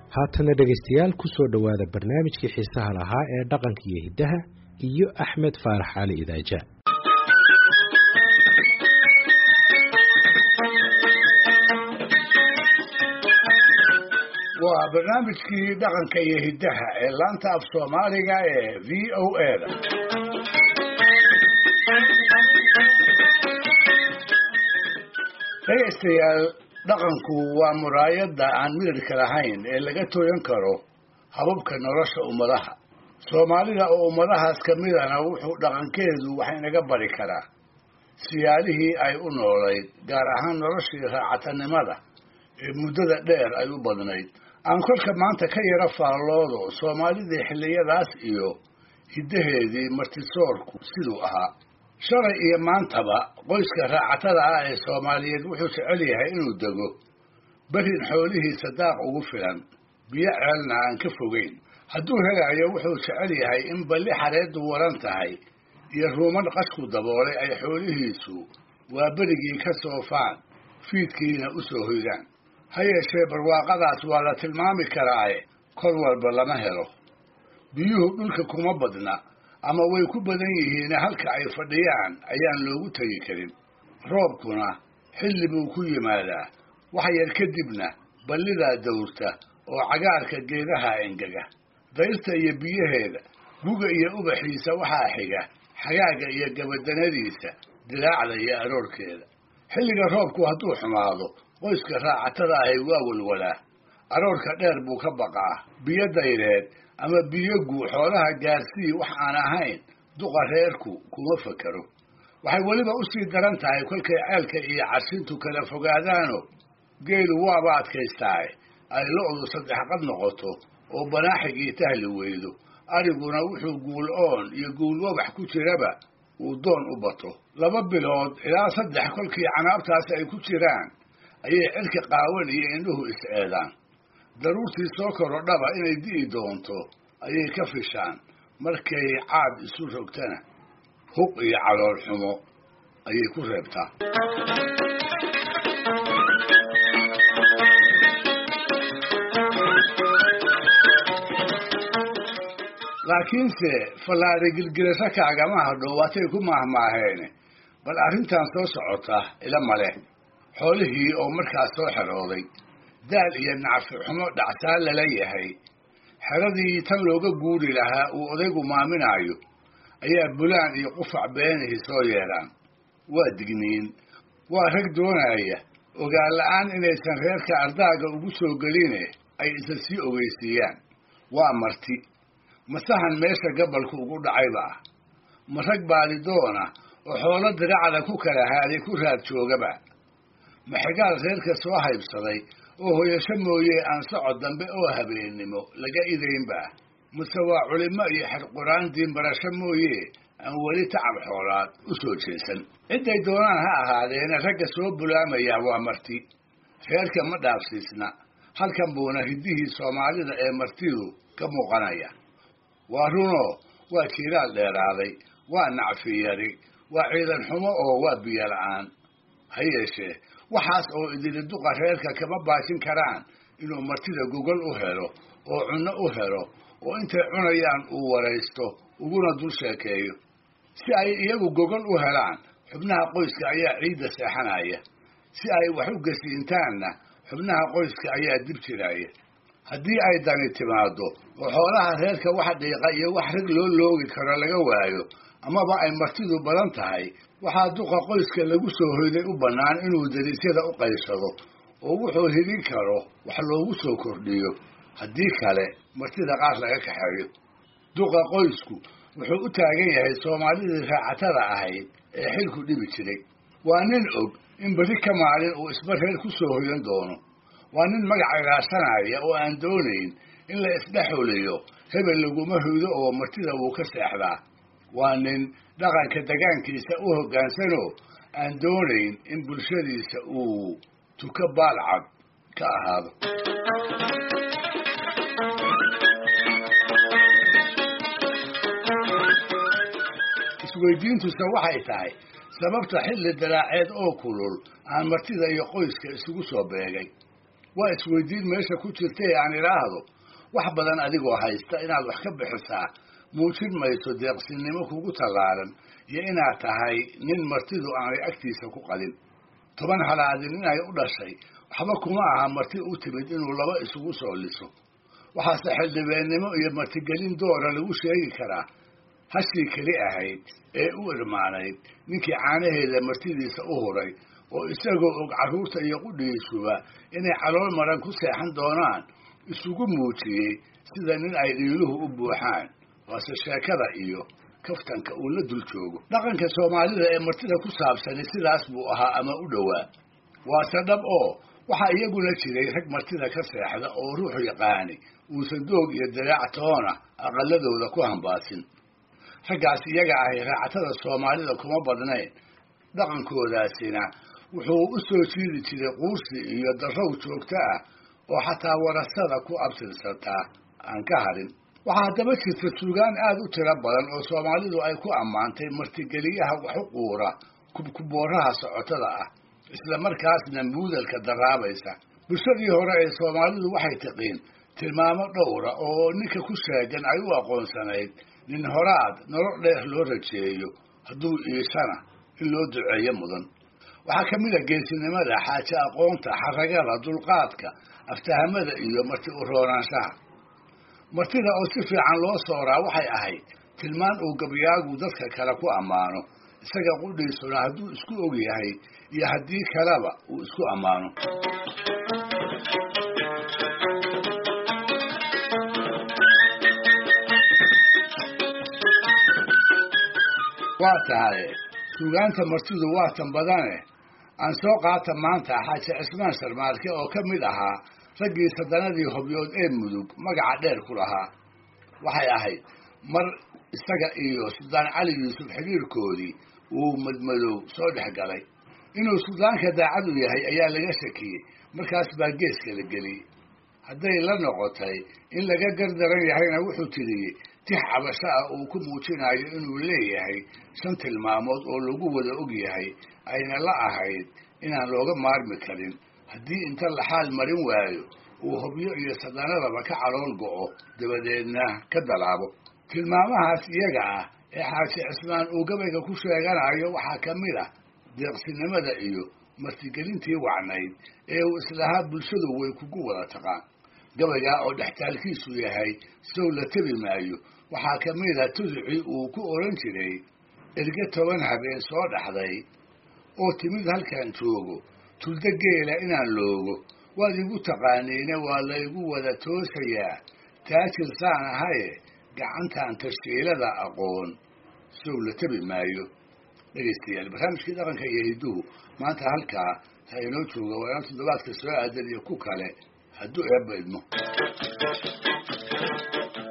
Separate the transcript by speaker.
Speaker 1: haatana dhegaystayaal ku soo dhowaada barnaamijkii xiisaha lahaa ee dhaqanka iyo hiddaha iyo Axmed Faarax Ali Idaaja.
Speaker 2: waa barnaamijkii dhaqanka iyo hiddaha ee laanta af Soomaaliga ee VOA. Dhegaystayaal, dhaqanku waa muraayadda aan midabka lahayn ee laga tooyan karo hababka nolosha ummadaha. Soomaalida oo ummadahaas ka midana wuxuu dhaqankeedu wax inaga bari karaa siyaalihii ay u noolayd, gaar ahaan noloshii raacatanimada ee muddada dheer ay u badnayd. aan kolka maanta ka yara faalloodo Soomaalidii xilliyadaas iyo hiddaheedii martisoorku siduu ahaa. shalay iyo maantaba qoyska raacatada ah ee Soomaaliyeed wuxuu jecel yahay inuu dego barin xoolihiisa daaq ugu filan, biyo ceelna aan ka fogeyn. hadduu helayo wuxuu jecel yahay in balli xareeddu waran tahay iyo ruuman qashku daboolay ay xoolihiisu waa berigii ka soofaan, fiidkiina u soo hoydaan. ha yeeshee barwaaqadaas waa la tilmaami karaaye kol walba lama helo. biyuhu dhulka kuma badna, ama way ku badan yihiin halka ay fadhiyaan ayaan loogu tegi karin. roobkuna xilli buu ku yimaadaa, wax yar kadibna ballidaa dawrta oo cagaarka geedaha engega. dayrta iyo biyaheeda, guga iyo ubaxiisa waxaa xiga xagaaga iyo gabadanadiisa, dilaacda iyo aroorkeeda. xilliga roobku hadduu xumaado, qoyska raacatada ahi waa walwalaa. aroorka dheer buu ka baqaa. biyo dayreed ama biyo guu xoolaha gaarsii wax aan ahayn duqa reerku kuma fakaro. waxay weliba u sii daran tahay kolkay ceelka iyo cashintu kala fogaadaano geelu waaba adkaystaaye ay lo'du saddex qad noqoto oo banaaxigii tahli weydo. ariguna wuxuu guul oon iyo guul wabax ku jiraba uu doon u bato. 2 bilood ilaa 3 kolkii canaabtaas ay ku jiraan ayay cirka qaawan iyo indhuhu is-eedaan. daruurtii soo korodhaba inay di'i doonto ayay ka fishaan. markay caad isu rogtana hub iyo calool xumo ayay ku reebtaa. laakiinse fallaadhi gilgilasho kaagama hadho waatay ku maahmaaheene. bal arrintan soo socota ila male. xoolihii oo markaas soo xerooday, daal iyo nacfi xumo dhacsaa lala yahay, xeradii tan looga guuri lahaa uu odaygu maaminaayo, ayaa bulaan iyo qufac beenihii soo yeedhaan. waa digniin. waa rag doonaya ogaan la'aan inaysan reerka ardaaga ugu soo geline ay isa sii ogeysiiyaan. waa marti. masahan meesha gabalku ugu dhacayba ah. ma rag baadidoona oo xoolo diracda ku kala haaday ku raad joogaba. ma xigaal reerka soo haybsaday oo hoyasho mooye aan socod dambe oo habeennimo laga idaynba. mase waa culimo iyo xerquraan diinbarasho mooye aan weli tacab xoolaad u soo jeesan. cidday doonaan ha ahaadeena ragga soo bulaamaya waa marti. reerka ma dhaafsiisna. halkan buuna hiddihii Soomaalida ee martidu ka muuqanaya. waa runoo waa jiiraal dheeraaday, waa nacfi yari, waa ciidan xumo oo waa biyo la'aan. ha yeeshee waxaas oo idili duqa reerka kama baashin karaan inuu martida gogol u helo oo cunno u helo oo intay cunayaan uu waraysto uguna dul sheekeeyo. si ay iyagu gogol u helaan, xubnaha qoyska ayaa ciidda seexanaya. si ay wax u gasiintaanna, xubnaha qoyska ayaa dib jiraya. haddii ay dani timaado oo xoolaha reerka wax dhiiqa iyo wax rag loo loogi karo laga waayo, amaba ay martidu badan tahay, waxaa duqa qoyska lagu soo hoyday u bannaan inuu dariisyada u qaybsado oo wuxuu hidin karo wax loogu soo kordhiyo. haddii kale martida qaar laga kaxeeyo. duqa qoysku wuxuu u taagan yahay Soomaalidii raacatada ahayd ee xilku dhibi jiray. waa nin og in berri ka maalin uu isba reer ku soo hoyan doono. waa nin magac ilaashanaya oo aan doonayn in la isdhexoliyo hebel laguma hoydo oo martida wuu ka seexdaa. waa nin dhaqanka degaankiisa u hoggaansanoo aan doonayn in bulshadiisa uu tuka baalcad ka ahaado. isweydiintuse waxay tahay sababta xilli daraaceed oo kulul aan martida iyo qoyska isugu soo beegay. waa isweydiin meesha ku jirtay aan idhaahdo wax badan adigoo haysta inaad wax ka bixisaa muujin mayso deeqsinimo kugu tallaalan iyo inaad tahay nin martidu aanay agtiisa ku qadin 10 halaadin inay u dhashay waxba kuma aha marti u timid inuu laba isugu soo liso waxaase xildhibaannimo iyo martigelin doora lagu sheegi karaa hashii keli ahayd ee u irmaanayd ninkii caanaheeda martidiisa u huray oo isagoo og carruurta iyo qudhiisuba inay calool maran ku seexan doonaan isugu muujiyey sida nin ay dhiiluhu u buuxaan waase sheekada iyo kaftanka uu la dul joogo dhaqanka Soomaalida ee martida ku saabsan sidaas buu ahaa ama u dhowaa waase dhab oo waxa iyaguna jiray rag martida ka seexda oo ruux yaqaani uusan doog iyo diraac toona aqaladooda ku hambaasin raggaas iyaga ah raacatada Soomaalida kuma badnayn dhaqankoodaasina wuxuu u soo jiidi jiray quursi iyo darrow joogto ah oo xataa warasada ku abtirsataa aan ka harin waxaa daba jirta suugaan aad u tiro badan oo Soomaalidu ay ku ammaantay martigeliyaha wax u quura kubkubooraha socotada ah isla markaasna muudalka daraabaysa bulshadii hore ee Soomaalidu waxay taqiin tilmaamo dhowra oo ninka ku sheegan ay u aqoonsanayd nin horaad nolol dheer loo rajeeyo hadduu iishana in loo duceeyo mudan waxaa ka mid ah geesinimada xaaje aqoonta xaragada dulqaadka aftahamada iyo marti u roonaanshaha martida oo si fiican loo sooraa waxay ahayd tilmaan uu gabyaagu dadka kale ku ammaano isaga qudhiisuna hadduu isku og yahay iyo haddii kaleba uu isku ammaano waa tahay suugaanta martidu waa tan badane aan soo qaata maanta xaaji cismaan sarmaarke oo ka mid ahaa raggii sadanadii hobyood ee mudug magaca dheer ku lahaa waxay ahayd mar isaga iyo Suldaan Cali Yuusuf xiriirkoodii uu madmadow soo dhex galay inuu suldaanka daacad u yahay ayaa laga shakiyey markaas baa geeska la geliyey hadday la noqotay in laga gardaran yahayna wuxuu tiriyey tix cabasho ah uu ku muujinayo inuu leeyahay 5 tilmaamood oo lagu wada og yahay ayna la ahayd inaan looga maarmi karin haddii inta la xaal marin waayo uu hobyo iyo sadanadaba ka calool go'o dabadeedna ka dalaabo tilmaamahaas iyaga ah ee xaaji cismaan uu gabayga ku sheeganayo waxaa ka mid ah deeqsinimada iyo martigelintii wacnayd ee uu islahaa bulshadu way kugu wada taqaan gabayga oo dhextaalkiisu yahay sow la tabi maayo waxaa ka mid ah tuducii uu ku oran jiray erga 10 habeen soo dhaxday oo timid halkan joogo tulda geela inaan loogo waad igu taqaaniina waa la igu wada toosayaa taajir saan ahaye gacantan tashiilada aqoon sow la tabi maayo dhegeystayaal barnaamijkii dhaqanka iyo hidduhu maanta halkaa ha inoo jooga waa toddobaadka soo aadan iyo ku kale hadduu eebba idmo